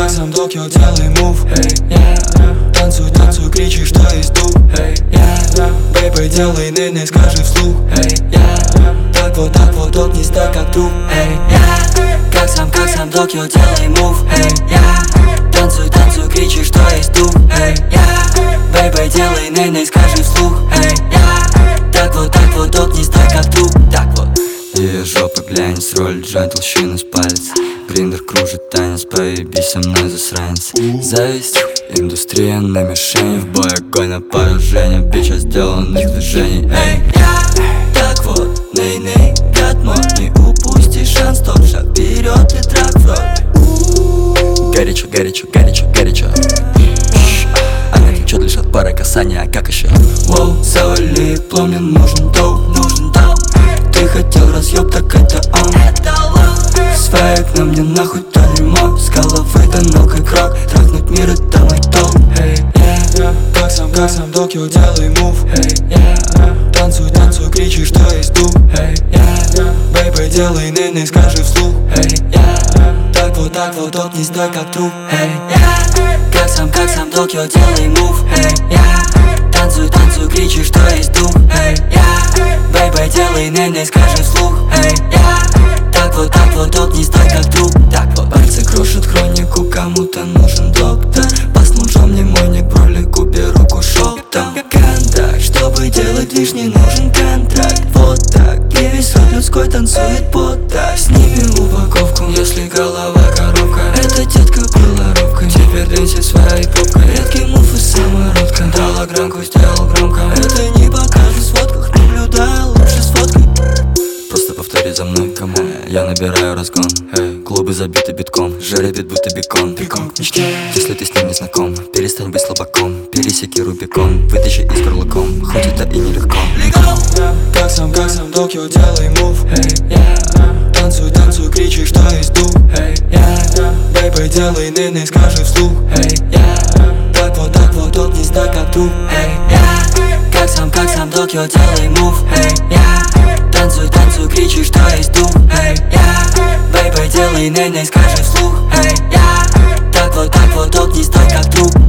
как сам Токио, делай мув. Танцуй, танцуй, кричи, что есть дух. Бэйбэй, делай ны, скажи вслух. Так вот, отнись так, как труп. Как сам Токио, делай мув. Танцуй, танцуй, кричи, что есть дух. Бэйбэй, делай ны, скажи вслух. Так вот, отнись так, как труп. Так вот. Ее жопа глянец, роль джойнт, толщина с палец. Гриндер кружит танец, поебись со мной, засранец. Зависть, индустрия на мишени. В бой огонь на поражение, бича сделан из движений. Так вот, ней-ней, гад мод, не упусти шанс. Топ шаг вперед и трак в рот. Горячо, горячо, горячо, горячо. Она течет лишь от пары касания, а как еще? Воу, завали, пломлен, нужен доу, нужен доу. Ты хотел разъеб, так это он. Свайк на мне нахуй, то дерьмо. С головы до ног и крок. Трахнуть мир, это мой дом. Как сам Токио, делай мув. Танцуй, танцуй, кричи, что есть дух. Бэйбэй, делай ны, скажи вслух. Так вот, отнись так, как труп. Как сам Токио, делай мув. Танцуй, танцуй, кричи, что есть дух. Бэйбэй, делай ны, скажи вслух. Так вот, отнись так, как труп. Так вот. Пальцы крошат хронику, кому-то нужен доктор. Послушал мне мой ник, броли, купи руку шоптом. Контакт, чтобы делать лишний, нужен контракт. Вот так, и весь род людской танцует под так. Сними упаковку, если голова коробка. Эта детка была робкой, теперь дэнси своей попкой. Редкий мув и самородка. Дала грамку, сделал громко. Это не покажу в сводках, наблюдаю лучше с фоткой. Просто повтори за мной, камон. Я набираю разгон, клубы забиты битком. Жеребит будто бекон, Бегом к мечте. Если ты с ним не знаком, перестань быть слабаком. Пересеки Рубикон, вытащи из горлыком. Хоть это и нелегко. Как сам Токио, делай мув. Танцуй, танцуй, кричи, что есть дух. Бэйбэй, делай ны, скажи вслух. Так вот, отнись так, как труп. Как сам Токио, делай мув. Танцуй, танцуй, кричи, что есть дух. Бэйбэй, делай ны, скажи вслух. Так вот, отнись так, как труп.